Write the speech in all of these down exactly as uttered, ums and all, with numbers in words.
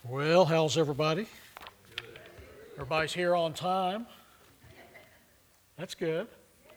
Well, how's everybody? Everybody's here on time. That's good.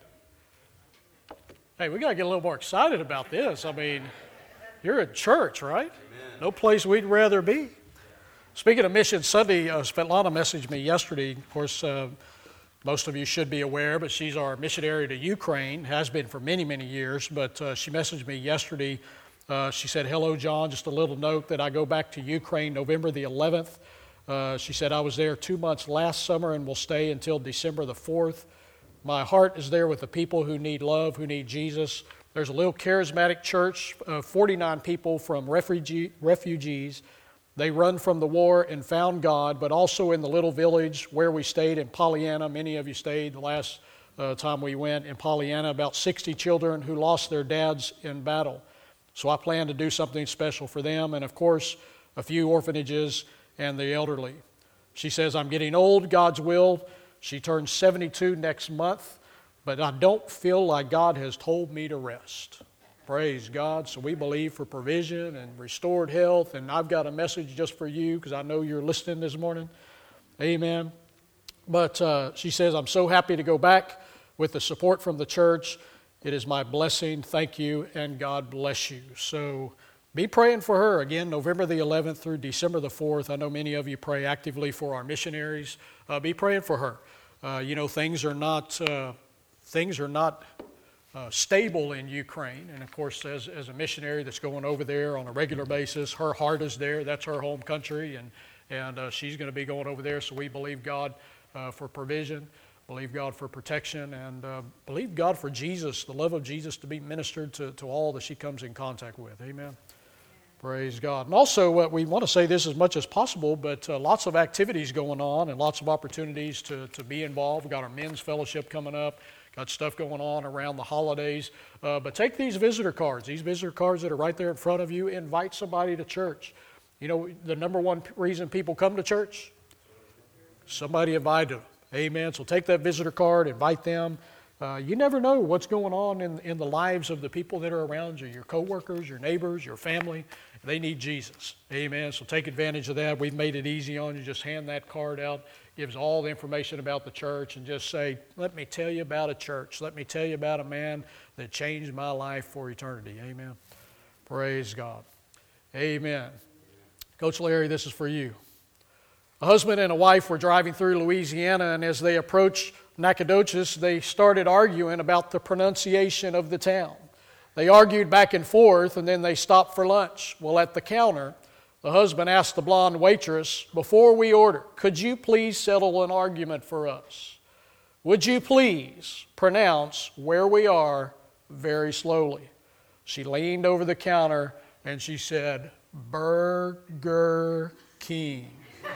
Hey, we got to get a little more excited about this. I mean, you're at church, right? Amen. No place we'd rather be. Speaking of Mission Sunday, uh, Svetlana messaged me yesterday. Of course, uh, most of you should be aware, but she's our missionary to Ukraine, has been for many, many years. But uh, she messaged me yesterday. Uh, she said, hello, John, just a little note that I go back to Ukraine November the eleventh. Uh, she said, I was there two months last summer and will stay until December the fourth. My heart is there with the people who need love, who need Jesus. There's a little charismatic church, uh, forty-nine people from refugee, refugees. They run from the war and found God, but also in the little village where we stayed in Pollyanna. Many of you stayed the last uh, time we went in Pollyanna, about sixty children who lost their dads in battle. So I plan to do something special for them, and of course, a few orphanages and the elderly. She says, I'm getting old, God's will. She turns seventy-two next month, but I don't feel like God has told me to rest. Praise God. So we believe for provision and restored health, and I've got a message just for you because I know you're listening this morning. Amen. But uh, she says, I'm so happy to go back with the support from the church. It is my blessing. Thank you, and God bless you. So be praying for her. Again, November the eleventh through December the fourth. I know many of you pray actively for our missionaries. Uh, be praying for her. Uh, you know, things are not uh, things are not uh, stable in Ukraine. And of course, as, as a missionary that's going over there on a regular basis, her heart is there. That's her home country, and, and uh, she's going to be going over there. So we believe God uh, for provision. Believe God for protection, and uh, believe God for Jesus, the love of Jesus to be ministered to, to all that she comes in contact with. Amen. Amen. Praise God. And also, uh, we want to say this as much as possible, but uh, lots of activities going on and lots of opportunities to, to be involved. We've got our men's fellowship coming up, got stuff going on around the holidays. Uh, but take these visitor cards, these visitor cards that are right there in front of you. Invite somebody to church. You know, the number one reason people come to church? Somebody invited them. Amen. So take that visitor card, invite them. Uh, you never know what's going on in, in the lives of the people that are around you, your coworkers, your neighbors, your family. They need Jesus. Amen. So take advantage of that. We've made it easy on you. Just hand that card out. Gives all the information about the church and just say, let me tell you about a church. Let me tell you about a man that changed my life for eternity. Amen. Praise God. Amen. Coach Larry, this is for you. A husband and a wife were driving through Louisiana, and as they approached Nacogdoches, they started arguing about the pronunciation of the town. They argued back and forth, and then they stopped for lunch. Well, at the counter, the husband asked the blonde waitress, before we order, could you please settle an argument for us? Would you please pronounce where we are very slowly? She leaned over the counter, and she said, Burger King.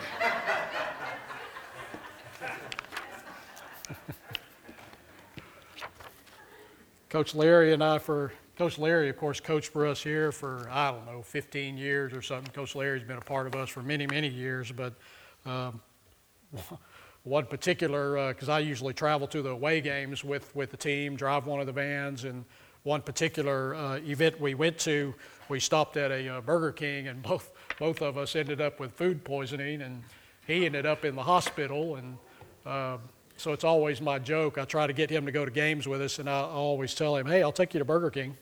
Coach Larry and I, for Coach Larry, of course, coached for us here for, I don't know, fifteen years or something. Coach Larry's been a part of us for many, many years. But um, one particular, because uh, I usually travel to the away games with, with the team, drive one of the vans, and one particular uh, event we went to, we stopped at a uh, Burger King, and both both of us ended up with food poisoning, and he ended up in the hospital. And uh, so it's always my joke. I try to get him to go to games with us, and I always tell him, hey, I'll take you to Burger King.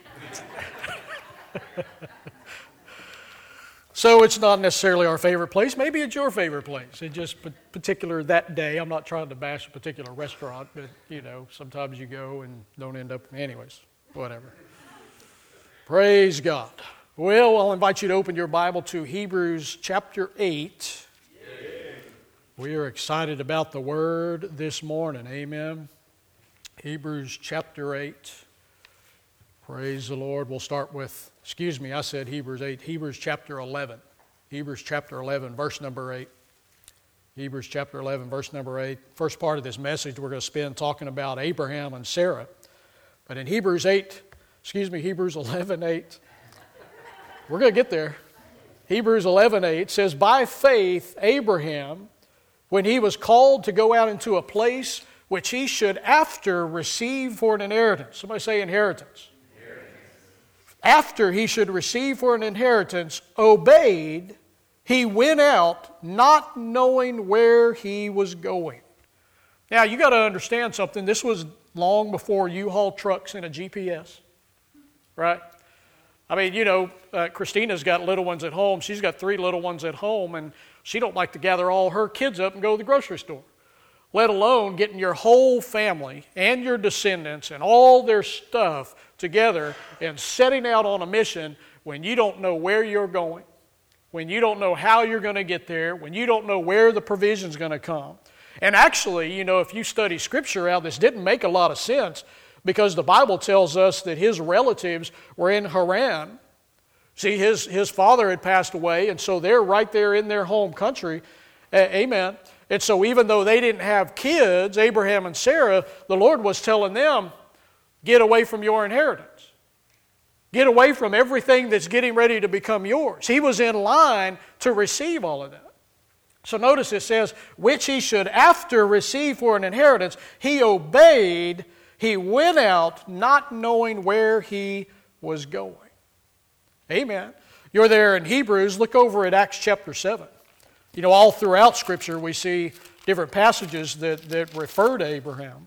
So it's not necessarily our favorite place. Maybe it's your favorite place. It just particular that day. I'm not trying to bash a particular restaurant, but, you know, sometimes you go and don't end up, anyways, whatever. Praise God. Well, I'll invite you to open your Bible to Hebrews chapter eight. We are excited about the Word this morning. Amen. Hebrews chapter eight. Praise the Lord. We'll start with, excuse me, I said Hebrews eight. Hebrews chapter eleven. Hebrews chapter eleven, verse number eight. Hebrews chapter eleven, verse number eight. First part of this message we're going to spend talking about Abraham and Sarah. But in Hebrews eight, excuse me, Hebrews eleven eight, we're going to get there. Hebrews eleven eight says, by faith Abraham, when he was called to go out into a place which he should after receive for an inheritance. Somebody say inheritance. Inheritance. After he should receive for an inheritance, obeyed he went out not knowing where he was going. Now, you got to understand something. This was long before U-Haul trucks and a G P S, right? I mean, you know, uh, Christina's got little ones at home. She's got three little ones at home, and she don't like to gather all her kids up and go to the grocery store, let alone getting your whole family and your descendants and all their stuff together and setting out on a mission when you don't know where you're going, when you don't know how you're going to get there, when you don't know where the provision's going to come. And actually, you know, if you study Scripture out, this didn't make a lot of sense because the Bible tells us that his relatives were in Haran. See, his, his father had passed away, and so they're right there in their home country. A- amen. And so even though they didn't have kids, Abraham and Sarah, the Lord was telling them, get away from your inheritance. Get away from everything that's getting ready to become yours. He was in line to receive all of that. So notice it says, which he should after receive for an inheritance, he obeyed, he went out not knowing where he was going. Amen. You're there in Hebrews, look over at Acts chapter seven. You know, all throughout Scripture we see different passages that, that refer to Abraham.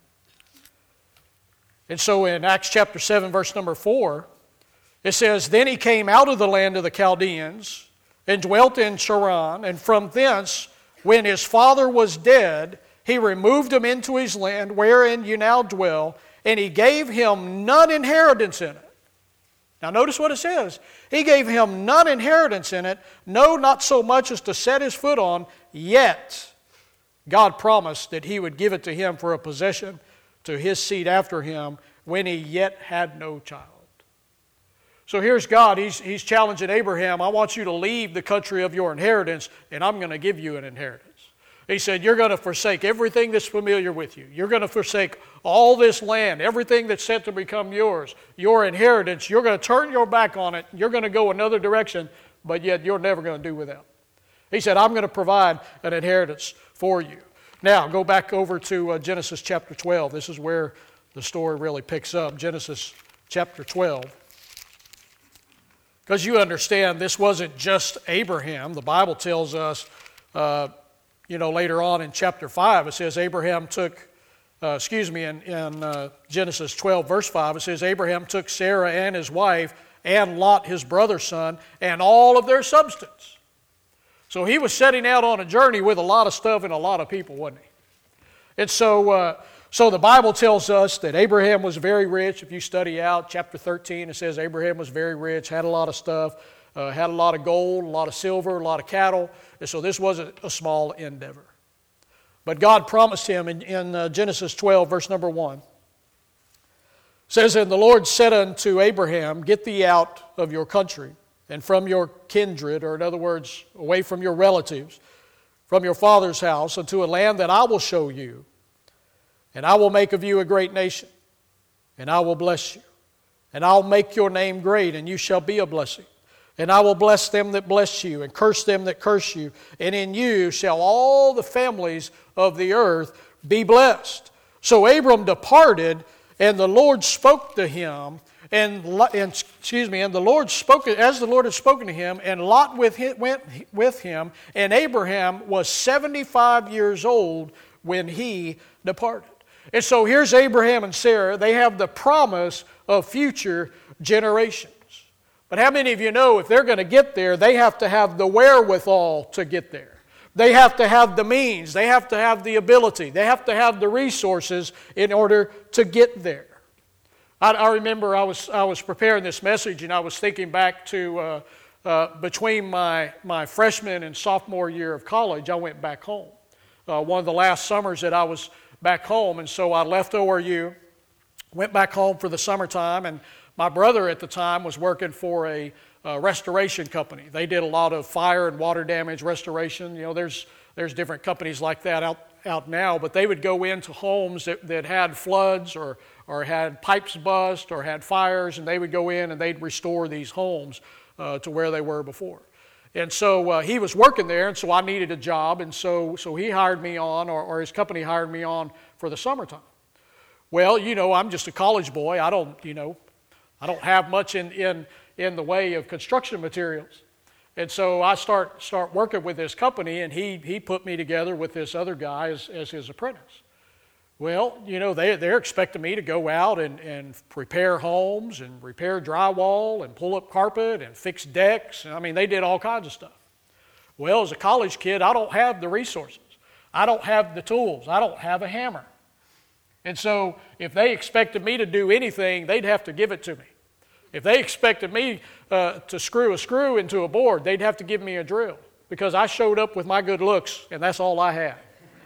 And so in Acts chapter seven, verse number four, it says, then he came out of the land of the Chaldeans and dwelt in Charan, and from thence, when his father was dead, he removed him into his land, wherein you now dwell, and he gave him none inheritance in it. Now notice what it says. He gave him none inheritance in it, no, not so much as to set his foot on, yet God promised that he would give it to him for a possession to his seed after him when he yet had no child. So here's God, he's, he's challenging Abraham, I want you to leave the country of your inheritance, and I'm going to give you an inheritance. He said, you're going to forsake everything that's familiar with you. You're going to forsake all this land, everything that's set to become yours, your inheritance. You're going to turn your back on it. You're going to go another direction, but yet you're never going to do without. He said, I'm going to provide an inheritance for you. Now, go back over to uh, Genesis chapter twelve. This is where the story really picks up. Genesis chapter twelve. Because you understand, this wasn't just Abraham. The Bible tells us, uh, you know, later on in chapter five, it says Abraham took, uh, excuse me, in, in uh, Genesis twelve, verse five, it says Abraham took Sarah and his wife and Lot, his brother's son, and all of their substance. So he was setting out on a journey with a lot of stuff and a lot of people, wasn't he? And so... Uh, So the Bible tells us that Abraham was very rich. If you study out chapter thirteen, it says Abraham was very rich, had a lot of stuff, uh, had a lot of gold, a lot of silver, a lot of cattle. And so this wasn't a small endeavor. But God promised him in, in uh, Genesis twelve, verse number one. It says, and the Lord said unto Abraham, get thee out of your country and from your kindred, or in other words, away from your relatives, from your father's house, unto a land that I will show you. And I will make of you a great nation, and I will bless you. And I'll make your name great, and you shall be a blessing. And I will bless them that bless you, and curse them that curse you. And in you shall all the families of the earth be blessed. So Abram departed, and the Lord spoke to him, and, and excuse me, and the Lord spoke as the Lord had spoken to him, and Lot with him, went with him, and Abraham was seventy-five years old when he departed. And so here's Abraham and Sarah. They have the promise of future generations. But how many of you know if they're going to get there, they have to have the wherewithal to get there? They have to have the means. They have to have the ability. They have to have the resources in order to get there. I, I remember I was I was preparing this message, and I was thinking back to uh, uh, between my, my freshman and sophomore year of college, I went back home. Uh, one of the last summers that I was back home, and so I left O R U, went back home for the summertime, and my brother at the time was working for a uh, restoration company. They did a lot of fire and water damage restoration. You know, there's there's different companies like that out, out now, but they would go into homes that, that had floods or, or had pipes bust or had fires, and they would go in and they'd restore these homes uh, to where they were before. And so uh, he was working there, and so I needed a job, and so so he hired me on, or, or his company hired me on for the summertime. Well, you know, I'm just a college boy. I don't, you know, I don't have much in in, in the way of construction materials. And so I start start working with this company, and he he put me together with this other guy as, as his apprentice. Well, you know, they, they're expecting me to go out and, and repair homes and repair drywall and pull up carpet and fix decks. I mean, they did all kinds of stuff. Well, as a college kid, I don't have the resources. I don't have the tools. I don't have a hammer. And so if they expected me to do anything, they'd have to give it to me. If they expected me uh, to screw a screw into a board, they'd have to give me a drill, because I showed up with my good looks, and that's all I had.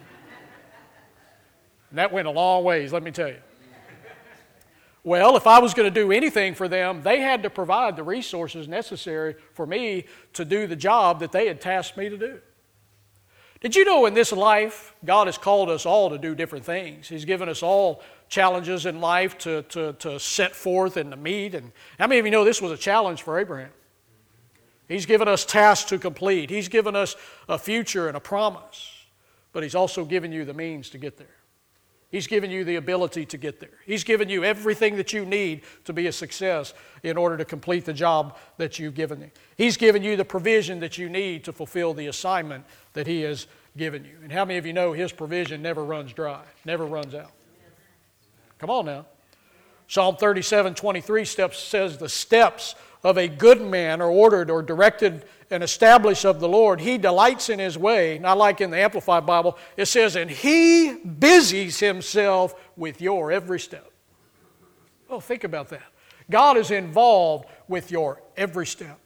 And that went a long ways, let me tell you. Well, if I was going to do anything for them, they had to provide the resources necessary for me to do the job that they had tasked me to do. Did you know in this life, God has called us all to do different things? He's given us all challenges in life to, to, to set forth and to meet. And how many of you know this was a challenge for Abraham? He's given us tasks to complete. He's given us a future and a promise. But He's also given you the means to get there. He's given you the ability to get there. He's given you everything that you need to be a success in order to complete the job that you've given you. He's given you the provision that you need to fulfill the assignment that He has given you. And how many of you know His provision never runs dry, never runs out? Come on now. Psalm thirty-seven twenty-three steps says, the steps of a good man are ordered or directed and established of the Lord. He delights in His way. Not like in the Amplified Bible, it says, and He busies Himself with your every step. Well, think about that. God is involved with your every step.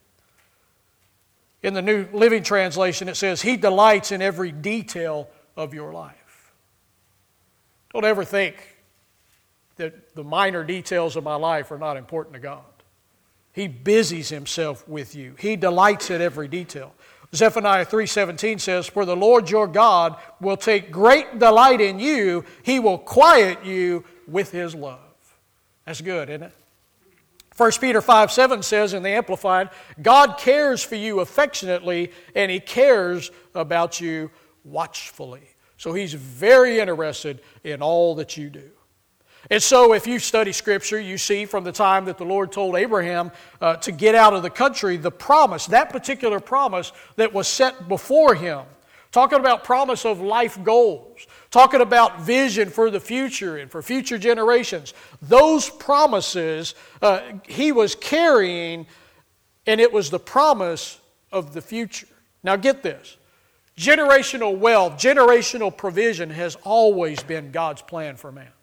In the New Living Translation, it says, He delights in every detail of your life. Don't ever think that the minor details of my life are not important to God. He busies Himself with you. He delights in every detail. Zephaniah three seventeen says, for the Lord your God will take great delight in you. He will quiet you with His love. That's good, isn't it? First Peter five seven says in the Amplified, God cares for you affectionately, and He cares about you watchfully. So He's very interested in all that you do. And so if you study Scripture, you see from the time that the Lord told Abraham uh, to get out of the country, the promise, that particular promise that was set before him. Talking about promise of life goals. Talking about vision for the future and for future generations. Those promises uh, he was carrying, and it was the promise of the future. Now get this. Generational wealth, generational provision has always been God's plan for man.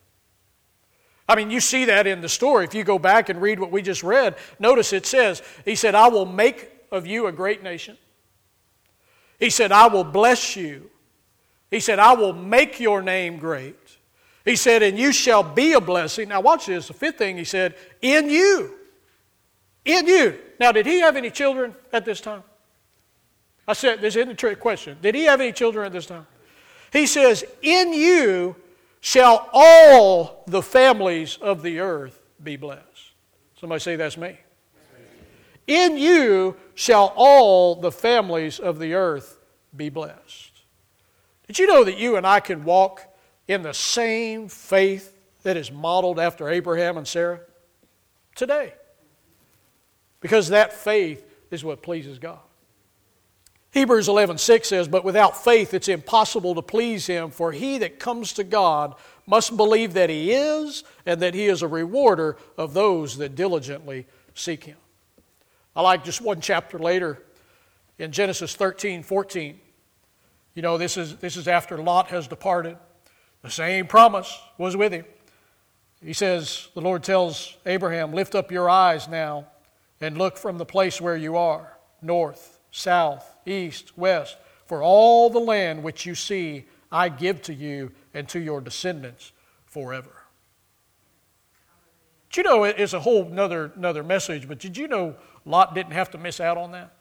I mean, you see that in the story. If you go back and read what we just read, notice it says, He said, I will make of you a great nation. He said, I will bless you. He said, I will make your name great. He said, and you shall be a blessing. Now watch this. The fifth thing He said, in you. In you. Now, did He have any children at this time? I said, this isn't a trick question. Did He have any children at this time? He says, in you shall all the families of the earth be blessed. Somebody say, that's me. In you shall all the families of the earth be blessed. Did you know that you and I can walk in the same faith that is modeled after Abraham and Sarah today? Because that faith is what pleases God. Hebrews eleven six says, but without faith it's impossible to please Him, for he that comes to God must believe that He is, and that He is a rewarder of those that diligently seek Him. I like just one chapter later in Genesis thirteen fourteen. You know, this is, this is after Lot has departed. The same promise was with him. He says, the Lord tells Abraham, lift up your eyes now and look from the place where you are, north, south, east, west, for all the land which you see I give to you and to your descendants forever. Did you know, it's a whole nother, another message, but did you know Lot didn't have to miss out on that?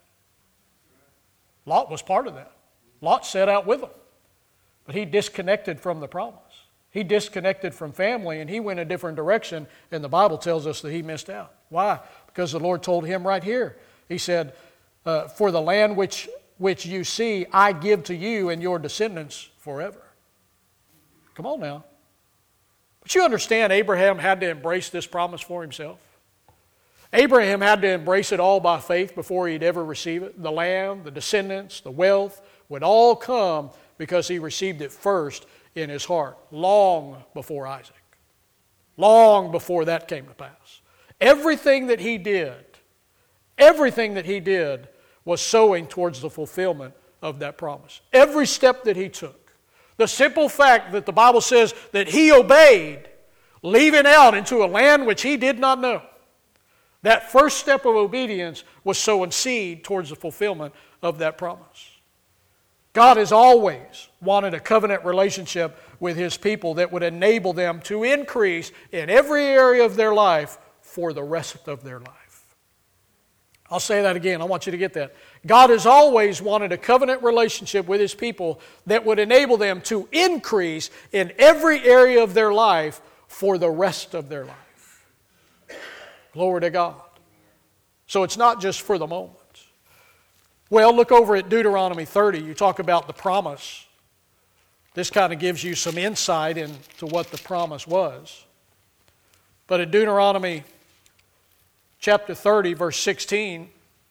Lot was part of that. Lot set out with them, but he disconnected from the promise. He disconnected from family, and he went a different direction, and the Bible tells us that he missed out. Why? Because the Lord told him right here. He said, uh, for the land which, which you see, I give to you and your descendants forever. Come on now. But you understand Abraham had to embrace this promise for himself. Abraham had to embrace it all by faith before he'd ever receive it. The land, the descendants, the wealth would all come because he received it first in his heart, long before Isaac. Long before that came to pass. Everything that he did, everything that he did was sowing towards the fulfillment of that promise. Every step that he took. The simple fact that the Bible says that he obeyed, leaving out into a land which he did not know. That first step of obedience was sowing seed towards the fulfillment of that promise. God has always wanted a covenant relationship with His people that would enable them to increase in every area of their life for the rest of their life. I'll say that again. I want you to get that. God has always wanted a covenant relationship with His people that would enable them to increase in every area of their life for the rest of their life. Glory to God. So it's not just for the moment. Well, look over at Deuteronomy thirty. You talk about the promise. This kind of gives you some insight into what the promise was. But at Deuteronomy chapter thirty, verse sixteen,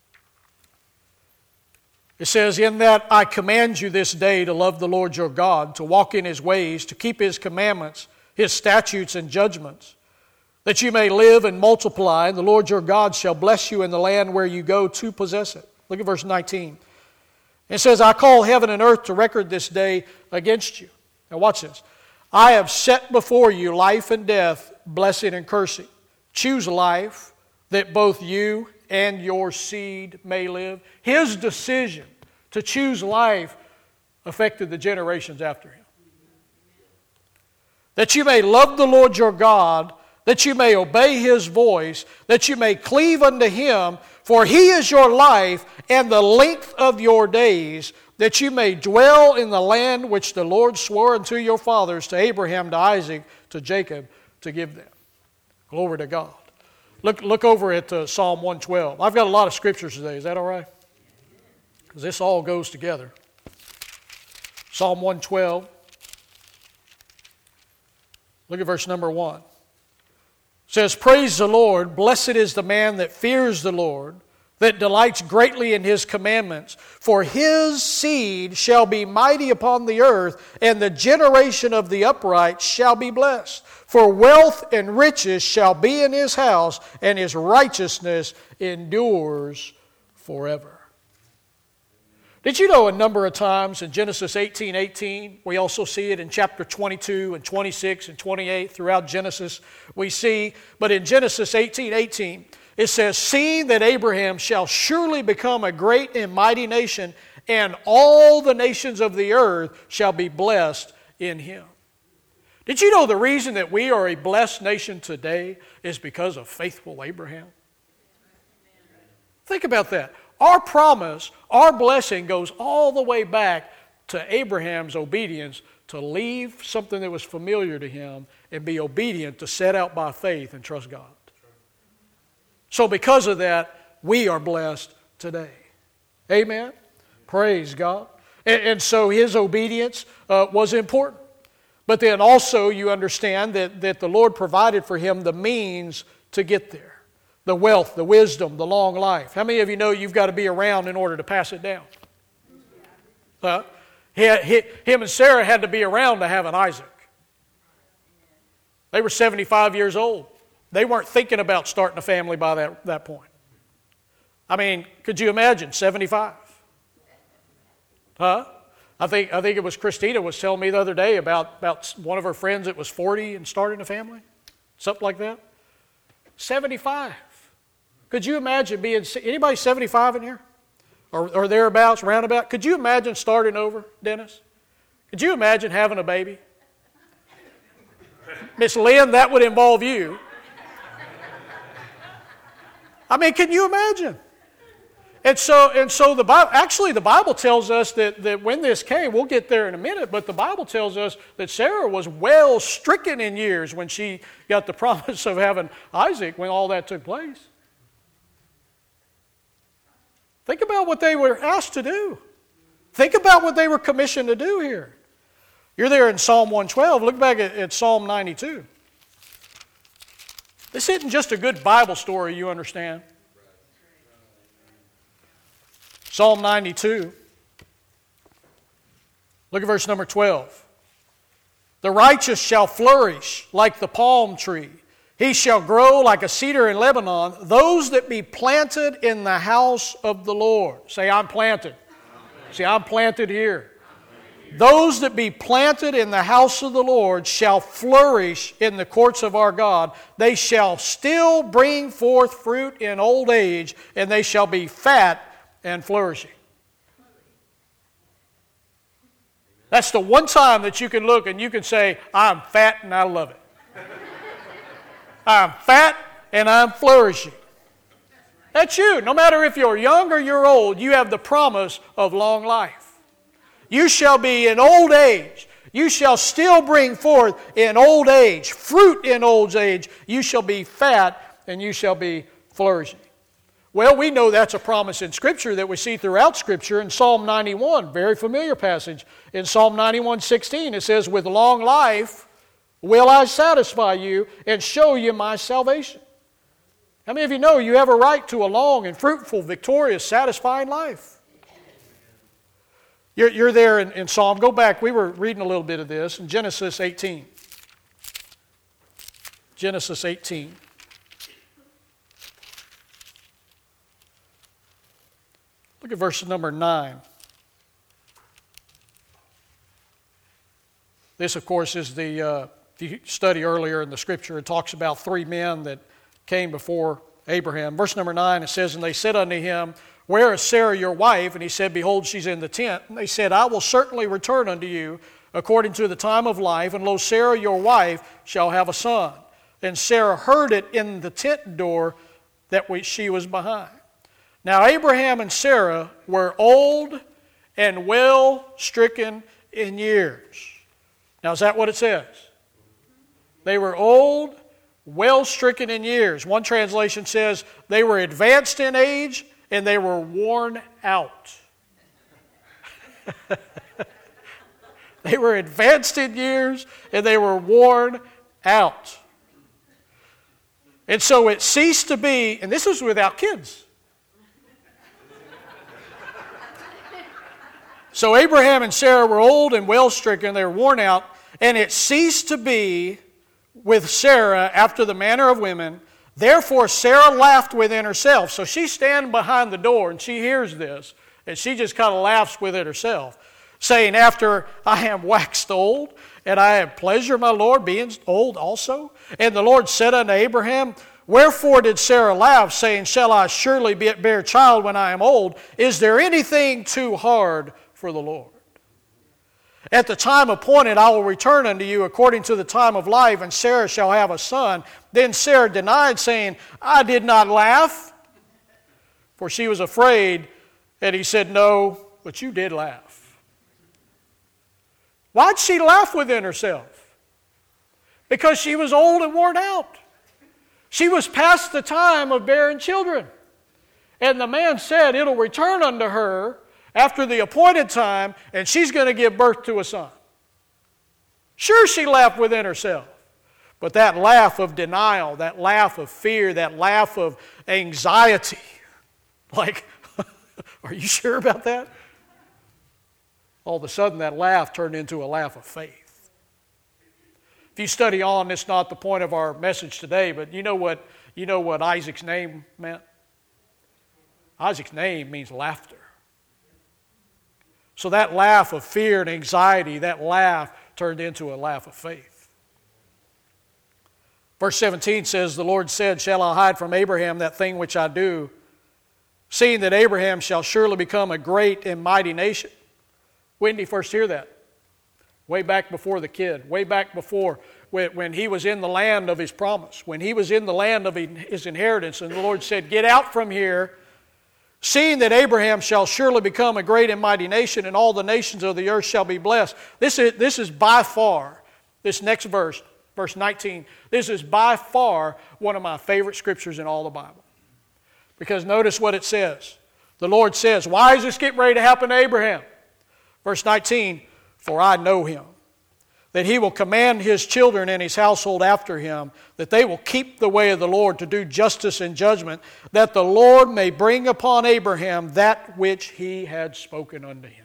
it says, "In that I command you this day to love the Lord your God, to walk in His ways, to keep His commandments, His statutes and judgments, that you may live and multiply, and the Lord your God shall bless you in the land where you go to possess it." Look at verse nineteen. It says, "I call heaven and earth to record this day against you." Now watch this. "I have set before you life and death, blessing and cursing. Choose life, that both you and your seed may live." His decision to choose life affected the generations after him. "That you may love the Lord your God, that you may obey His voice, that you may cleave unto Him, for He is your life and the length of your days, that you may dwell in the land which the Lord swore unto your fathers, to Abraham, to Isaac, to Jacob, to give them." Glory to God. Look, look over at uh, Psalm one twelve. I've got a lot of scriptures today. Is that all right? Because this all goes together. Psalm one twelve. Look at verse number one. It says, "Praise the Lord, blessed is the man that fears the Lord, that delights greatly in His commandments. For His seed shall be mighty upon the earth, and the generation of the upright shall be blessed. For wealth and riches shall be in His house, and His righteousness endures forever." Did you know a number of times in Genesis eighteen eighteen, we also see it in chapter twenty-two and twenty-six and twenty-eight throughout Genesis we see, but in Genesis eighteen eighteen it says, "Seeing that Abraham shall surely become a great and mighty nation, and all the nations of the earth shall be blessed in him." Did you know the reason that we are a blessed nation today is because of faithful Abraham? Think about that. Our promise, our blessing goes all the way back to Abraham's obedience to leave something that was familiar to him and be obedient to set out by faith and trust God. So because of that, we are blessed today. Amen? Praise God. And, and so his obedience uh, was important. But then also you understand that, that the Lord provided for him the means to get there. The wealth, the wisdom, the long life. How many of you know you've got to be around in order to pass it down? Huh? He, he, him and Sarah had to be around to have an Isaac. They were seventy-five years old. They weren't thinking about starting a family by that, that point. I mean, could you imagine, seventy-five? Huh? I think, I think it was Christina was telling me the other day about, about one of her friends that was forty and starting a family. Something like that. seventy-five. Could you imagine being, anybody seventy-five in here? Or, or thereabouts, roundabout? Could you imagine starting over, Dennis? Could you imagine having a baby? Miss Lynn, that would involve you. I mean, can you imagine? And so, and so the Bible, actually the Bible tells us that, that when this came, we'll get there in a minute, but the Bible tells us that Sarah was well stricken in years when she got the promise of having Isaac, when all that took place. Think about what they were asked to do. Think about what they were commissioned to do here. You're there in Psalm one twelve. Look back at, at Psalm ninety-two. This isn't just a good Bible story, you understand. Psalm ninety-two. Look at verse number twelve. The righteous shall flourish like the palm tree. He shall grow like a cedar in Lebanon. Those that be planted in the house of the Lord. Say, I'm planted. See, I'm planted here. Those that be planted in the house of the Lord shall flourish in the courts of our God. They shall still bring forth fruit in old age, and they shall be fat and flourishing. That's the one time that you can look and you can say, I'm fat and I love it. I'm fat and I'm flourishing. That's you. No matter if you're young or you're old, you have the promise of long life. You shall be in old age. You shall still bring forth in old age, fruit in old age. You shall be fat and you shall be flourishing. Well, we know that's a promise in Scripture that we see throughout Scripture. In Psalm ninety-one, very familiar passage. In Psalm ninety-one sixteen, it says, with long life will I satisfy you and show you my salvation. How many of you know you have a right to a long and fruitful, victorious, satisfying life? You're, you're there in, in Psalm. Go back. We were reading a little bit of this in Genesis eighteen. Genesis eighteen. Look at verse number nine. This, of course, is the, uh, if you study earlier in the Scripture, it talks about three men that came before Abraham. Verse number nine, it says, and they said unto him, where is Sarah your wife? And he said, behold, she's in the tent. And they said, I will certainly return unto you according to the time of life, and lo, Sarah your wife shall have a son. And Sarah heard it in the tent door that we, she was behind. Now Abraham and Sarah were old and well stricken in years. Now is that what it says? They were old, well stricken in years. One translation says they were advanced in age and they were worn out. They were advanced in years and they were worn out. And so it ceased to be, and this was without kids. So Abraham and Sarah were old and well stricken, they were worn out, and it ceased to be with Sarah after the manner of women. Therefore Sarah laughed within herself. So she's standing behind the door and she hears this, and she just kind of laughs within herself, saying, after I am waxed old, and I have pleasure, my Lord, being old also. And the Lord said unto Abraham, wherefore did Sarah laugh, saying, shall I surely be, bear a child when I am old? Is there anything too hard for the Lord? At the time appointed I will return unto you according to the time of life, and Sarah shall have a son. Then Sarah denied, saying, I did not laugh, for she was afraid. And he said, no, but you did laugh. Why'd she laugh within herself? Because she was old and worn out. She was past the time of bearing children. And the man said, it'll return unto her after the appointed time, and she's going to give birth to a son. Sure, she laughed within herself. But that laugh of denial, that laugh of fear, that laugh of anxiety, like, are you sure about that? All of a sudden, that laugh turned into a laugh of faith. If you study on, it's not the point of our message today, but you know what, you know what Isaac's name meant? Isaac's name means laughter. So that laugh of fear and anxiety, that laugh turned into a laugh of faith. Verse seventeen says, the Lord said, shall I hide from Abraham that thing which I do, seeing that Abraham shall surely become a great and mighty nation? When did he first hear that? Way back before the kid. Way back before when, when he was in the land of his promise. When he was in the land of his inheritance. And the Lord said, get out from here, seeing that Abraham shall surely become a great and mighty nation, and all the nations of the earth shall be blessed. This is, this is by far, this next verse, verse nineteen, this is by far one of my favorite scriptures in all the Bible. Because notice what it says. The Lord says, why is this getting ready to happen to Abraham? Verse nineteen, for I know him. that he will command his children and his household after him, that they will keep the way of the Lord to do justice and judgment, that the Lord may bring upon Abraham that which he had spoken unto him.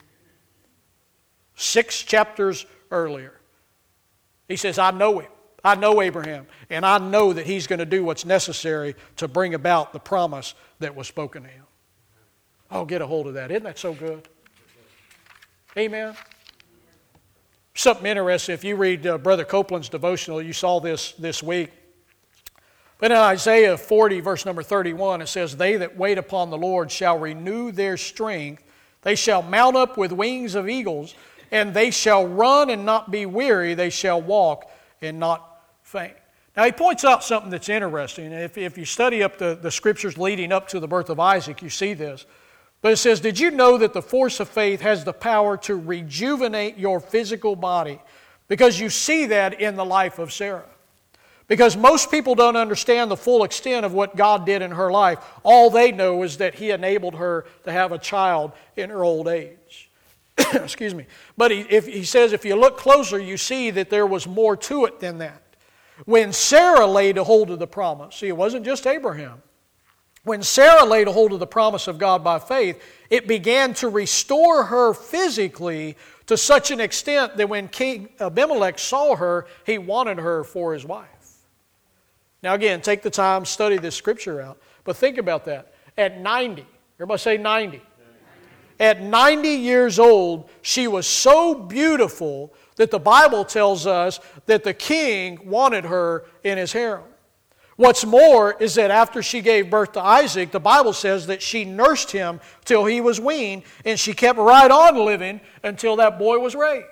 Six chapters earlier, he says, I know him. I know Abraham, and I know that he's going to do what's necessary to bring about the promise that was spoken to him. Oh, get a hold of that. Isn't that so good? Amen. Something interesting, if you read uh, Brother Copeland's devotional, you saw this this week. But in Isaiah forty, verse number thirty-one, it says, they that wait upon the Lord shall renew their strength. They shall mount up with wings of eagles, and they shall run and not be weary. They shall walk and not faint. Now, he points out something that's interesting. If, if you study up the, the scriptures leading up to the birth of Isaac, you see this. But it says, did you know that the force of faith has the power to rejuvenate your physical body? Because you see that in the life of Sarah. Because most people don't understand the full extent of what God did in her life. All they know is that He enabled her to have a child in her old age. Excuse me. But he, if, he says if you look closer, you see that there was more to it than that. When Sarah laid a hold of the promise, see, it wasn't just Abraham. When Sarah laid a hold of the promise of God by faith, it began to restore her physically to such an extent that when King Abimelech saw her, he wanted her for his wife. Now again, take the time, study this scripture out. But think about that. At ninety, everybody say ninety. At ninety years old, she was so beautiful that the Bible tells us that the king wanted her in his harem. What's more is that after she gave birth to Isaac, the Bible says that she nursed him till he was weaned, and she kept right on living until that boy was raised.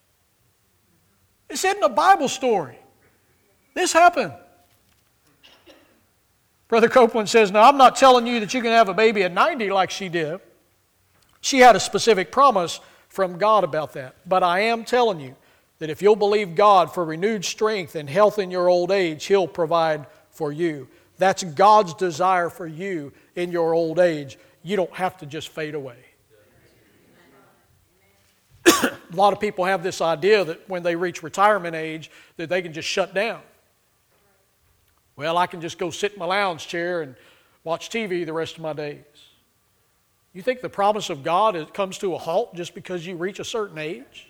This isn't a Bible story. This happened. Brother Copeland says, now I'm not telling you that you can have a baby at ninety like she did. She had a specific promise from God about that. But I am telling you that if you'll believe God for renewed strength and health in your old age, He'll provide for you. That's God's desire for you in your old age. You don't have to just fade away. A lot of people have this idea that when they reach retirement age that they can just shut down. Well, I can just go sit in my lounge chair and watch T V the rest of my days. You think the promise of God is, comes to a halt just because you reach a certain age?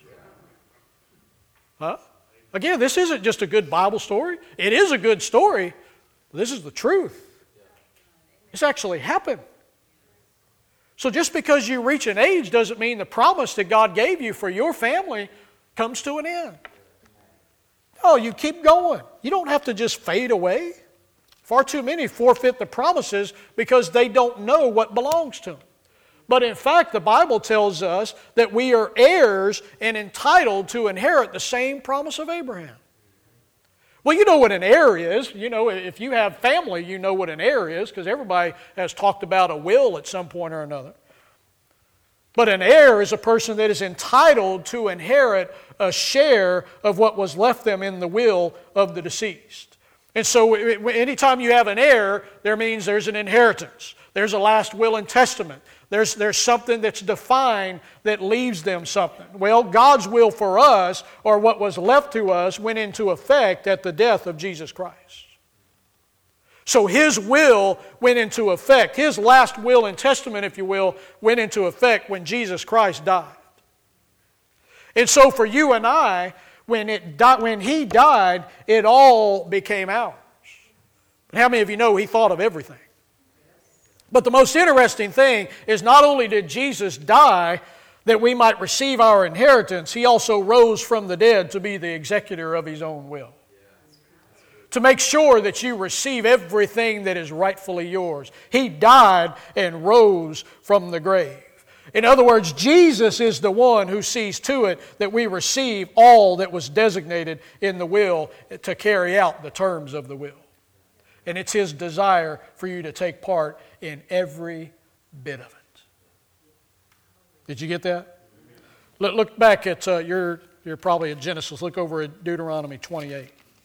Huh? Again, this isn't just a good Bible story. It is a good story. But this is the truth. It's actually happened. So just because you reach an age doesn't mean the promise that God gave you for your family comes to an end. No, you keep going. You don't have to just fade away. Far too many forfeit the promises because they don't know what belongs to them. But in fact, the Bible tells us that we are heirs and entitled to inherit the same promise of Abraham. Well, you know what an heir is. You know, if you have family, you know what an heir is because everybody has talked about a will at some point or another. But an heir is a person that is entitled to inherit a share of what was left them in the will of the deceased. And so anytime you have an heir, there means there's an inheritance. There's a last will and testament. There's, there's something that's defined that leaves them something. Well, God's will for us, or what was left to us, went into effect at the death of Jesus Christ. So His will went into effect. His last will and testament, if you will, went into effect when Jesus Christ died. And so for you and I, when, it di- when He died, it all became ours. But how many of you know He thought of everything? But the most interesting thing is not only did Jesus die that we might receive our inheritance, He also rose from the dead to be the executor of His own will. To make sure that you receive everything that is rightfully yours. He died and rose from the grave. In other words, Jesus is the one who sees to it that we receive all that was designated in the will to carry out the terms of the will. And it's His desire for you to take part in every bit of it. Did you get that? Look, look back at, uh, you're, you're probably at Genesis. Look over at Deuteronomy twenty-eight.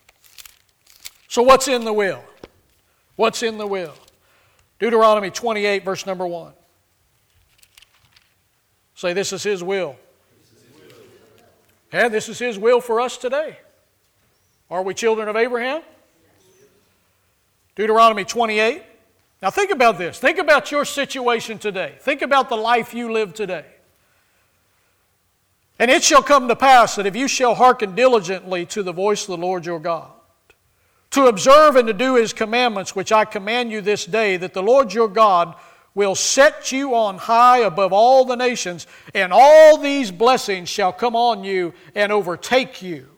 So what's in the will? What's in the will? Deuteronomy twenty-eight, verse number one. Say, this is His will. And this is His will for us today. Are we children of Abraham? Deuteronomy twenty-eight. Now think about this. Think about your situation today. Think about the life you live today. And it shall come to pass that if you shall hearken diligently to the voice of the Lord your God, to observe and to do His commandments, which I command you this day, that the Lord your God will set you on high above all the nations, and all these blessings shall come on you and overtake you.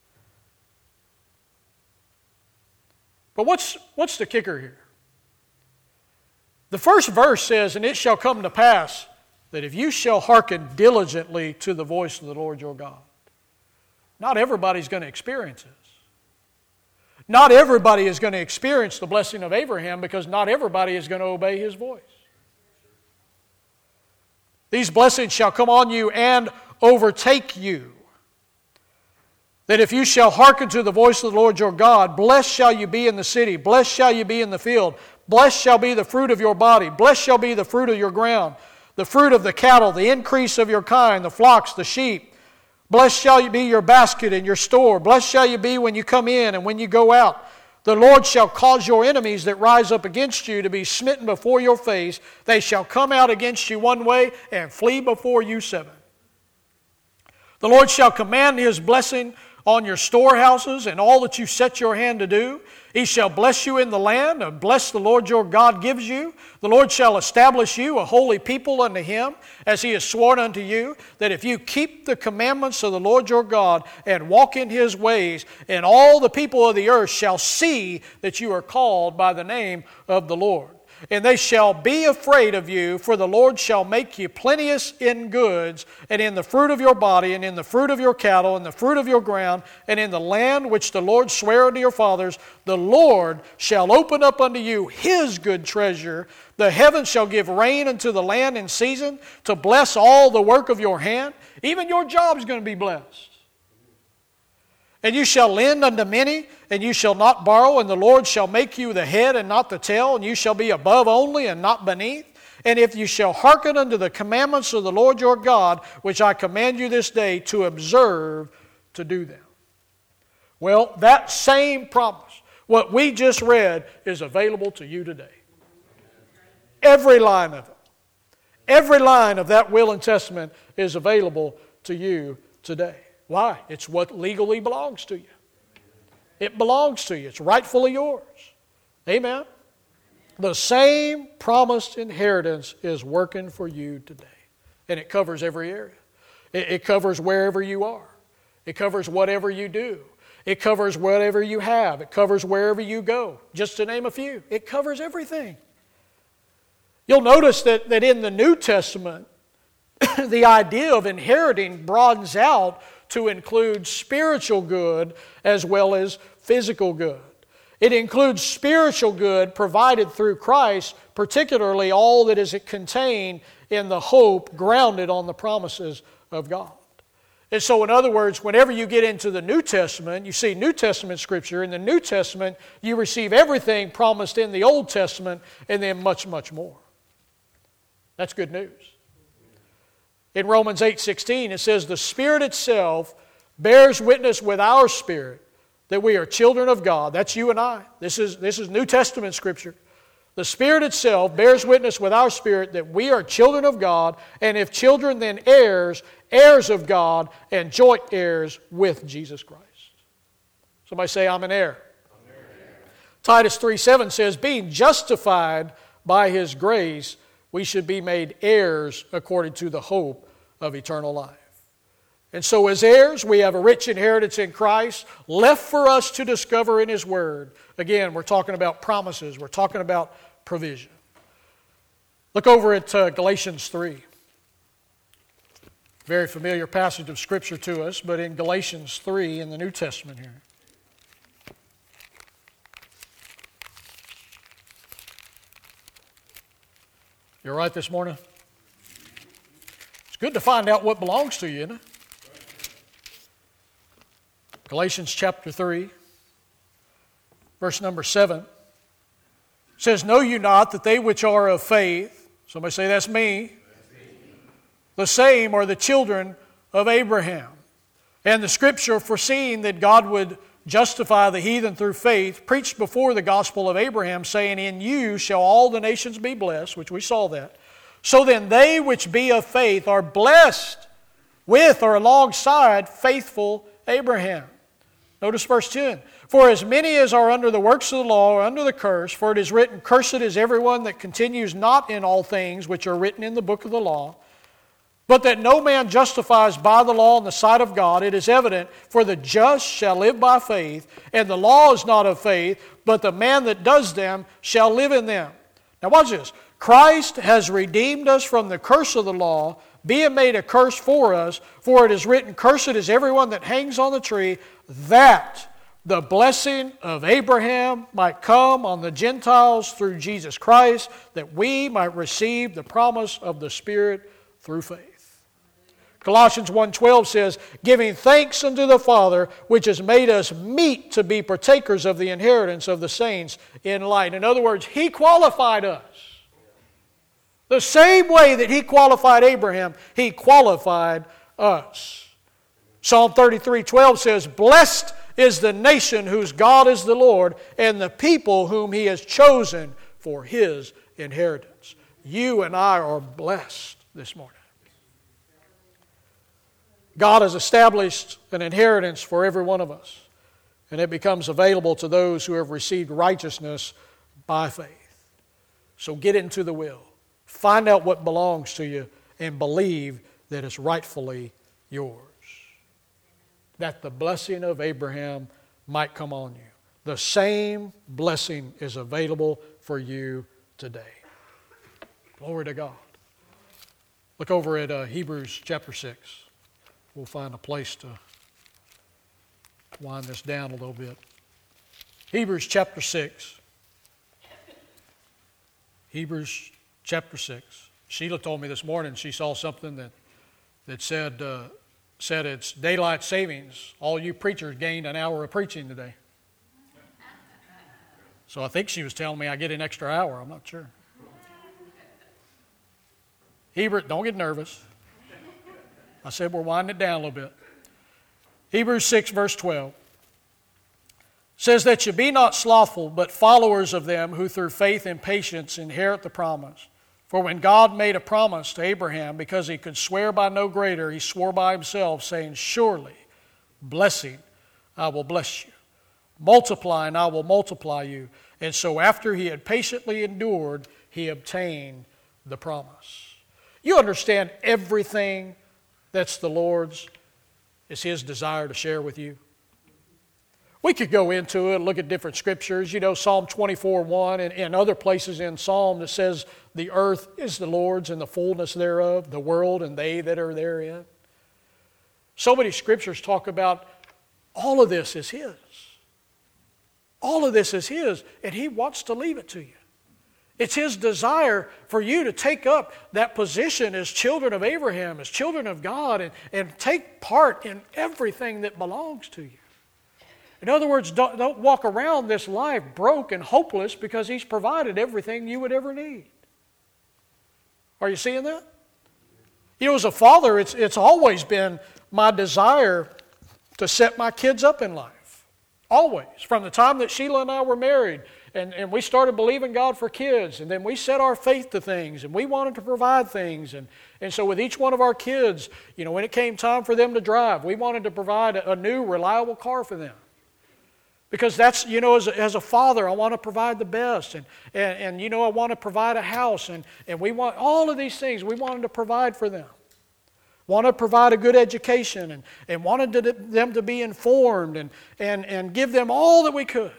But what's, what's the kicker here? The first verse says, and it shall come to pass that if you shall hearken diligently to the voice of the Lord your God. Not everybody's going to experience this. Not everybody is going to experience the blessing of Abraham because not everybody is going to obey His voice. These blessings shall come on you and overtake you. That if you shall hearken to the voice of the Lord your God, blessed shall you be in the city, blessed shall you be in the field, blessed shall be the fruit of your body, blessed shall be the fruit of your ground, the fruit of the cattle, the increase of your kind, the flocks, the sheep. Blessed shall you be your basket and your store. Blessed shall you be when you come in and when you go out. The Lord shall cause your enemies that rise up against you to be smitten before your face. They shall come out against you one way and flee before you seven. The Lord shall command His blessing on your storehouses and all that you set your hand to do. He shall bless you in the land, and bless the Lord your God gives you. The Lord shall establish you a holy people unto Him, as He has sworn unto you, that if you keep the commandments of the Lord your God and walk in His ways, and all the people of the earth shall see that you are called by the name of the Lord. And they shall be afraid of you, for the Lord shall make you plenteous in goods, and in the fruit of your body, and in the fruit of your cattle, and the fruit of your ground, and in the land which the Lord sware unto your fathers. The Lord shall open up unto you His good treasure. The heavens shall give rain unto the land in season, to bless all the work of your hand. Even your job is going to be blessed. And you shall lend unto many, and you shall not borrow, and the Lord shall make you the head and not the tail, and you shall be above only and not beneath. And if you shall hearken unto the commandments of the Lord your God, which I command you this day, to observe to do them. Well, that same promise, what we just read, is available to you today. Every line of it. Every line of that will and testament is available to you today. Why? It's what legally belongs to you. It belongs to you. It's rightfully yours. Amen? The same promised inheritance is working for you today. And it covers every area. It, it covers wherever you are. It covers whatever you do. It covers whatever you have. It covers wherever you go. Just to name a few. It covers everything. You'll notice that, that in the New Testament, the idea of inheriting broadens out to include spiritual good as well as physical good. It includes spiritual good provided through Christ, particularly all that is contained in the hope grounded on the promises of God. And so, in other words, whenever you get into the New Testament, you see New Testament Scripture. In the New Testament, you receive everything promised in the Old Testament and then much, much more. That's good news. In Romans eight sixteen, it says, the Spirit itself bears witness with our spirit that we are children of God. That's you and I. This is, this is New Testament Scripture. The Spirit itself bears witness with our spirit that we are children of God, and if children, then heirs, heirs of God, and joint heirs with Jesus Christ. Somebody say, I'm an heir. I'm an heir. Titus three seven says, being justified by His grace, we should be made heirs according to the hope of eternal life. And so as heirs, we have a rich inheritance in Christ, left for us to discover in His Word. Again, we're talking about promises. We're talking about provision. Look over at uh, Galatians three. Very familiar passage of Scripture to us, but in Galatians three in the New Testament here. You all right this morning? It's good to find out what belongs to you, isn't it? Galatians chapter three, verse number seven, says, know you not that they which are of faith, somebody say, that's me, that's me. The same are the children of Abraham. And the Scripture, foreseeing that God would justify the heathen through faith, preached before the gospel of Abraham, saying, In you shall all the nations be blessed, which we saw that. So then they which be of faith are blessed with or alongside faithful Abraham. Notice verse ten. For as many as are under the works of the law are under the curse, for it is written, Cursed is everyone that continues not in all things which are written in the book of the law. But that no man justifies by the law in the sight of God, it is evident, for the just shall live by faith, and the law is not of faith, but the man that does them shall live in them. Now watch this. Christ has redeemed us from the curse of the law, being made a curse for us, for it is written, Cursed is everyone that hangs on the tree, that the blessing of Abraham might come on the Gentiles through Jesus Christ, that we might receive the promise of the Spirit through faith. Colossians one twelve says, Giving thanks unto the Father, which has made us meet to be partakers of the inheritance of the saints in light. In other words, He qualified us. The same way that He qualified Abraham, He qualified us. Psalm thirty-three twelve says, Blessed is the nation whose God is the Lord, and the people whom He has chosen for His inheritance. You and I are blessed this morning. God has established an inheritance for every one of us, and it becomes available to those who have received righteousness by faith. So get into the will. Find out what belongs to you and believe that it's rightfully yours. That the blessing of Abraham might come on you. The same blessing is available for you today. Glory to God. Look over at uh, Hebrews chapter six. We'll find a place to wind this down a little bit. Hebrews chapter six. Hebrews chapter six. Sheila told me this morning she saw something that, that said... Uh, said it's daylight savings. All you preachers gained an hour of preaching today. So I think she was telling me I get an extra hour. I'm not sure. Hebrew, don't get nervous. I said we're winding it down a little bit. Hebrews six verse twelve says that you be not slothful, but followers of them who through faith and patience inherit the promise. For when God made a promise to Abraham, because He could swear by no greater, He swore by Himself, saying, Surely, blessing, I will bless you. Multiply, and I will multiply you. And so after He had patiently endured, He obtained the promise. You understand everything that's the Lord's is His desire to share with you? We could go into it and look at different scriptures. You know, Psalm twenty-four one and, and other places in Psalm that says the earth is the Lord's and the fullness thereof, the world and they that are therein. So many scriptures talk about all of this is His. All of this is His, and He wants to leave it to you. It's His desire for you to take up that position as children of Abraham, as children of God, and, and take part in everything that belongs to you. In other words, don't, don't walk around this life broke and hopeless because He's provided everything you would ever need. Are you seeing that? You know, as a father, it's, it's always been my desire to set my kids up in life. Always. From the time that Sheila and I were married, and, and we started believing God for kids, and then we set our faith to things, and we wanted to provide things. And, and so with each one of our kids, you know, when it came time for them to drive, we wanted to provide a, a new, reliable car for them. Because that's, you know, as a, as a father, I want to provide the best. And, and, and, you know, I want to provide a house. And, and we want all of these things. We wanted to provide for them. Wanted to provide a good education. And, and wanted to, them to be informed. And, and, and give them all that we could.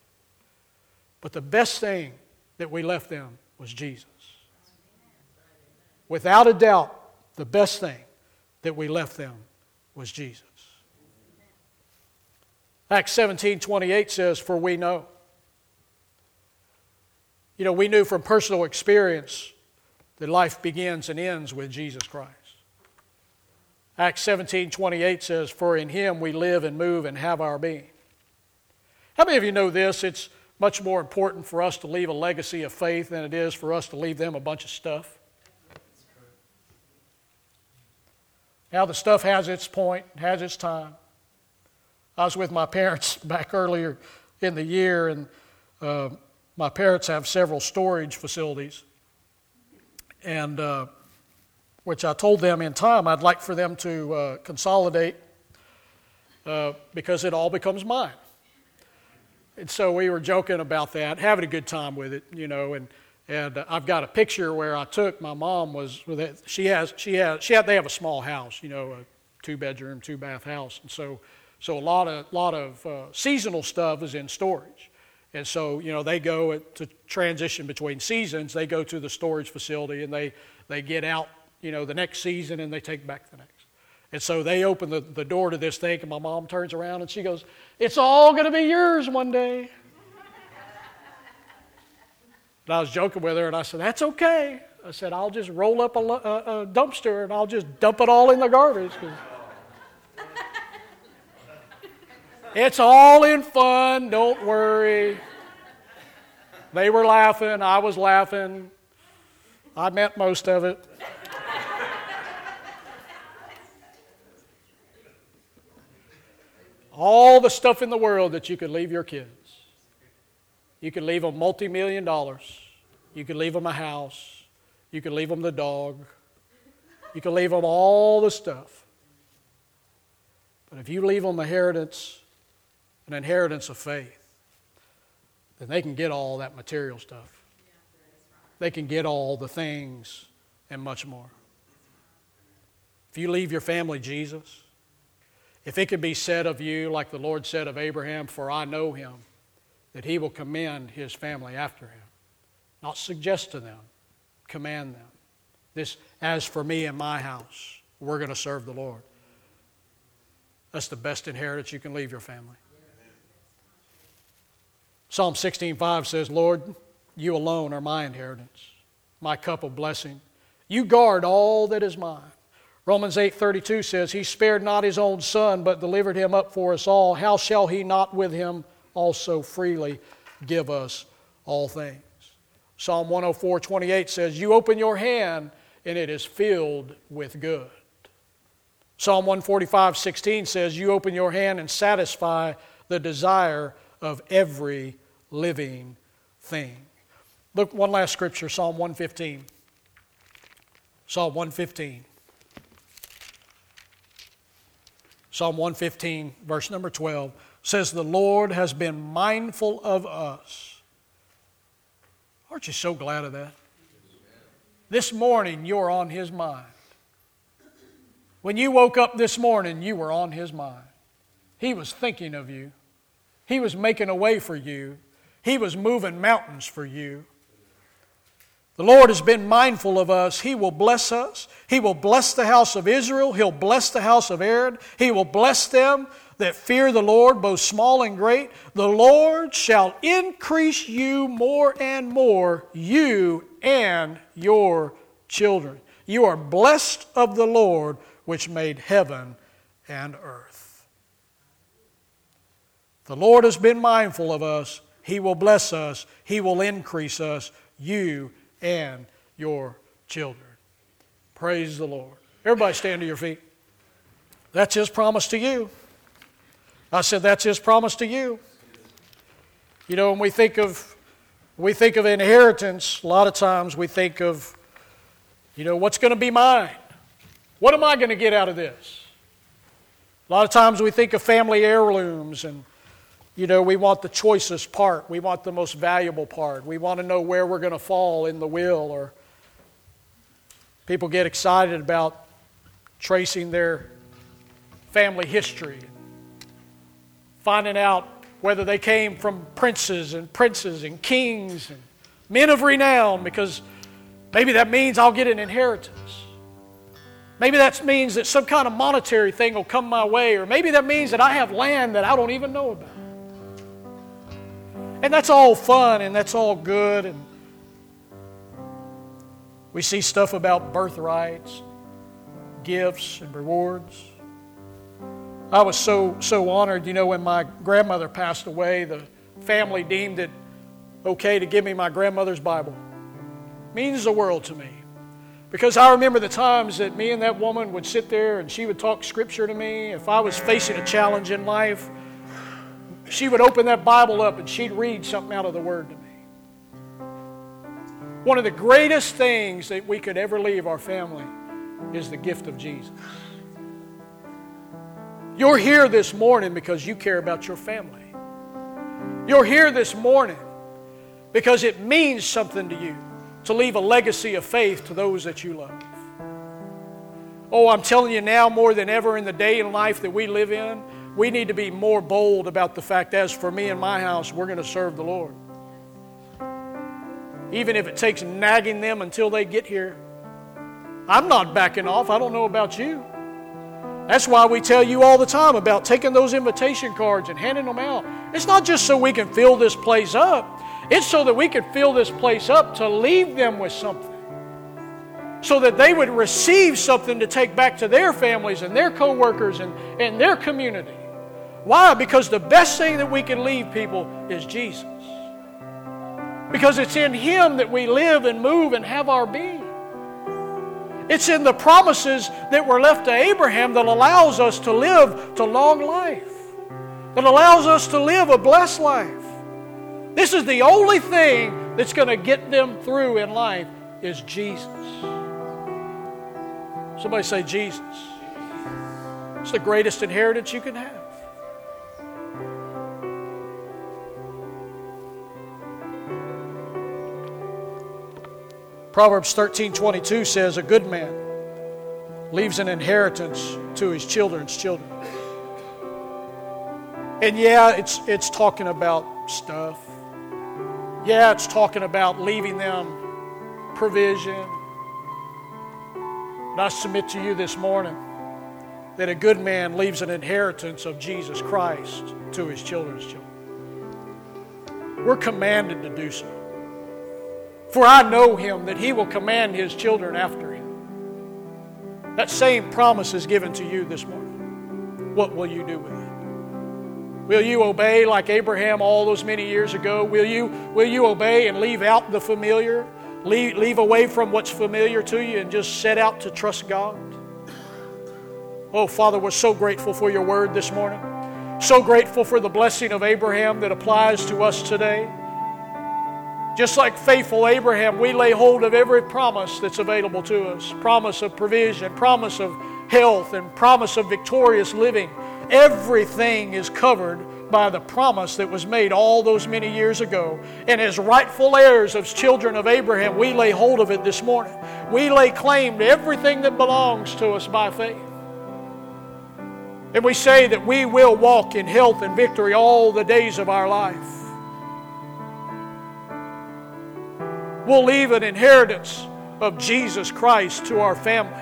But the best thing that we left them was Jesus. Without a doubt, the best thing that we left them was Jesus. Acts seventeen twenty-eight says, for we know. You know, we knew from personal experience that life begins and ends with Jesus Christ. Acts seventeen twenty-eight says, for in Him we live and move and have our being. How many of you know this? It's much more important for us to leave a legacy of faith than it is for us to leave them a bunch of stuff. How the stuff has its point, has its time. I was with my parents back earlier in the year, and uh, my parents have several storage facilities, and uh, which I told them in time I'd like for them to uh, consolidate uh, because it all becomes mine. And so we were joking about that, having a good time with it, you know, and and I've got a picture where I took my mom was with it. She has she has she had they have a small house, you know, a two bedroom, two bath house, and so so a lot of lot of uh, seasonal stuff is in storage. And so, you know, they go at, to transition between seasons, they go to the storage facility and they, they get out, you know, the next season and they take back the next. And so they open the, the door to this thing and my mom turns around and she goes, "It's all going to be yours one day." And I was joking with her and I said, "That's okay." I said, "I'll just roll up a, a, a dumpster and I'll just dump it all in the garbage." It's all in fun, don't worry. They were laughing, I was laughing. I meant most of it. All the stuff in the world that you could leave your kids. You could leave them multi-million dollars. You could leave them a house. You could leave them the dog. You could leave them all the stuff. But if you leave them inheritance, an inheritance of faith, then they can get all that material stuff. They can get all the things and much more. If you leave your family Jesus, if it could be said of you, like the Lord said of Abraham, "For I know him, that he will commend his family after him." Not suggest to them, command them. This, "As for me and my house, we're going to serve the Lord." That's the best inheritance you can leave your family. Psalm sixteen five says, "Lord, you alone are my inheritance, my cup of blessing. You guard all that is mine." Romans eight thirty-two says, "He spared not his own son, but delivered him up for us all. How shall he not with him also freely give us all things?" Psalm one oh four twenty-eight says, "You open your hand, and it is filled with good." Psalm one forty-five sixteen says, "You open your hand and satisfy the desire of every living thing." Look, one last scripture, Psalm one fifteen. Psalm one fifteen. Psalm one fifteen, verse number twelve, says, "The Lord has been mindful of us." Aren't you so glad of that? This morning, you're on His mind. When you woke up this morning, you were on His mind. He was thinking of you. He was making a way for you. He was moving mountains for you. The Lord has been mindful of us. He will bless us. He will bless the house of Israel. He'll bless the house of Aaron. He will bless them that fear the Lord, both small and great. The Lord shall increase you more and more, you and your children. You are blessed of the Lord, which made heaven and earth. The Lord has been mindful of us. He will bless us. He will increase us, you and your children. Praise the Lord. Everybody stand to your feet. That's His promise to you. I said that's His promise to you. You know, when we think of we think of inheritance, a lot of times we think of, you know, what's going to be mine? What am I going to get out of this? A lot of times we think of family heirlooms and, you know, we want the choicest part. We want the most valuable part. We want to know where we're going to fall in the will. Or people get excited about tracing their family history, finding out whether they came from princes and princes and kings and men of renown, because maybe that means I'll get an inheritance. Maybe that means that some kind of monetary thing will come my way, or maybe that means that I have land that I don't even know about. And that's all fun and that's all good. And we see stuff about birthrights, gifts, and rewards. I was so so honored, you know, when my grandmother passed away, the family deemed it okay to give me my grandmother's Bible. It means the world to me. Because I remember the times that me and that woman would sit there and she would talk scripture to me. If I was facing a challenge in life, she would open that Bible up and she'd read something out of the Word to me. One of the greatest things that we could ever leave our family is the gift of Jesus. You're here this morning because you care about your family. You're here this morning because it means something to you to leave a legacy of faith to those that you love. Oh, I'm telling you now more than ever in the day and life that we live in, we need to be more bold about the fact, as for me and my house, we're going to serve the Lord. Even if it takes nagging them until they get here. I'm not backing off. I don't know about you. That's why we tell you all the time about taking those invitation cards and handing them out. It's not just so we can fill this place up. It's so that we can fill this place up to leave them with something. So that they would receive something to take back to their families and their co-workers and, and their community. Why? Because the best thing that we can leave people is Jesus. Because it's in Him that we live and move and have our being. It's in the promises that were left to Abraham that allows us to live to long life. That allows us to live a blessed life. This is the only thing that's going to get them through in life is Jesus. Somebody say Jesus. It's the greatest inheritance you can have. Proverbs thirteen twenty-two says, a good man leaves an inheritance to his children's children. And yeah, it's, it's talking about stuff. Yeah, it's talking about leaving them provision. But I submit to you this morning that a good man leaves an inheritance of Jesus Christ to his children's children. We're commanded to do so. For I know Him that He will command His children after Him. That same promise is given to you this morning. What will you do with it? Will you obey like Abraham all those many years ago? Will you, will you obey and leave out the familiar? Leave, leave away from what's familiar to you and just set out to trust God? Oh, Father, we're so grateful for your word this morning. So grateful for the blessing of Abraham that applies to us today. Just like faithful Abraham, we lay hold of every promise that's available to us. Promise of provision, promise of health, and promise of victorious living. Everything is covered by the promise that was made all those many years ago. And as rightful heirs of children of Abraham, we lay hold of it this morning. We lay claim to everything that belongs to us by faith. And we say that we will walk in health and victory all the days of our life. We'll leave an inheritance of Jesus Christ to our family.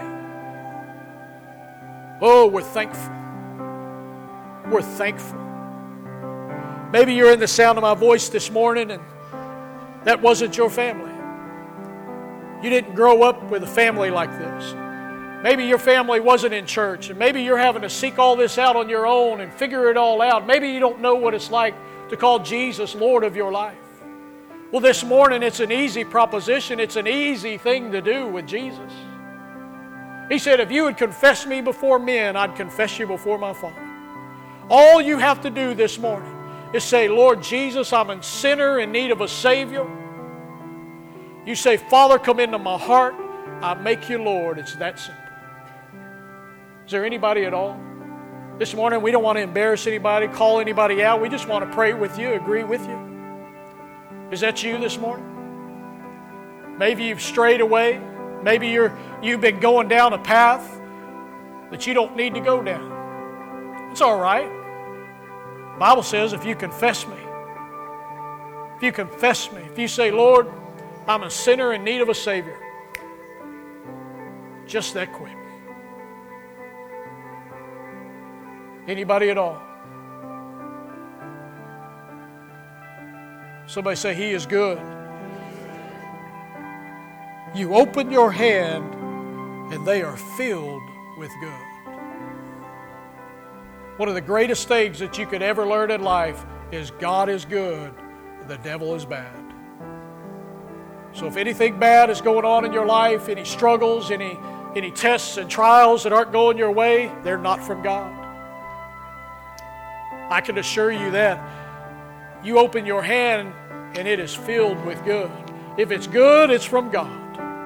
Oh, we're thankful. We're thankful. Maybe you're in the sound of my voice this morning and that wasn't your family. You didn't grow up with a family like this. Maybe your family wasn't in church, and maybe you're having to seek all this out on your own and figure it all out. Maybe you don't know what it's like to call Jesus Lord of your life. Well, this morning it's an easy proposition. It's an easy thing to do with Jesus. He said, if you would confess me before men, I'd confess you before my Father. All you have to do this morning is say, Lord Jesus, I'm a sinner in need of a Savior. You say, Father, come into my heart. I make you Lord. It's that simple. Is there anybody at all? This morning we don't want to embarrass anybody, call anybody out. We just want to pray with you, agree with you. Is that you this morning? Maybe you've strayed away. Maybe you're, you've been going down a path that you don't need to go down. It's all right. The Bible says if you confess me, if you confess me, if you say, Lord, I'm a sinner in need of a Savior, just that quick. Anybody at all? Somebody say, He is good. You open your hand and they are filled with good. One of the greatest things that you could ever learn in life is God is good, the devil is bad. So if anything bad is going on in your life, any struggles, any, any tests and trials that aren't going your way, they're not from God. I can assure you that. You open your hand and it is filled with good. If it's good, it's from God.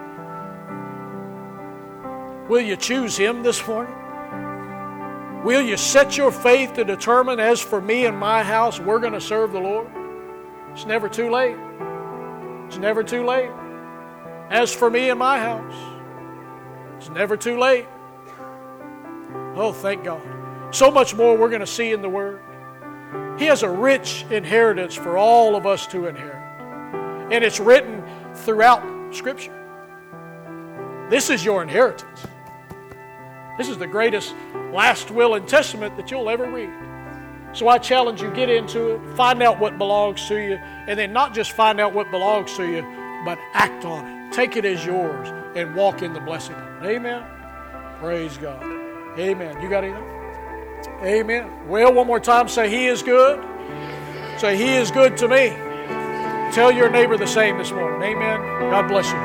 Will you choose Him this morning? Will you set your faith to determine, as for me and my house, we're going to serve the Lord? It's never too late. It's never too late. As for me and my house, it's never too late. Oh, thank God. So much more we're going to see in the Word. He has a rich inheritance for all of us to inherit. And it's written throughout Scripture. This is your inheritance. This is the greatest last will and testament that you'll ever read. So I challenge you, get into it, find out what belongs to you, and then not just find out what belongs to you, but act on it. Take it as yours and walk in the blessing of it. Amen? Praise God. Amen. You got anything? Amen. Well, one more time, say, He is good. Say, He is good to me. Tell your neighbor the same this morning. Amen. God bless you.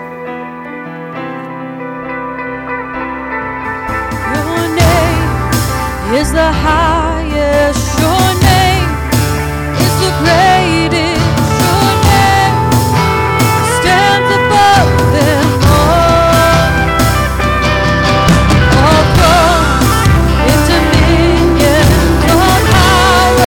Your name is the high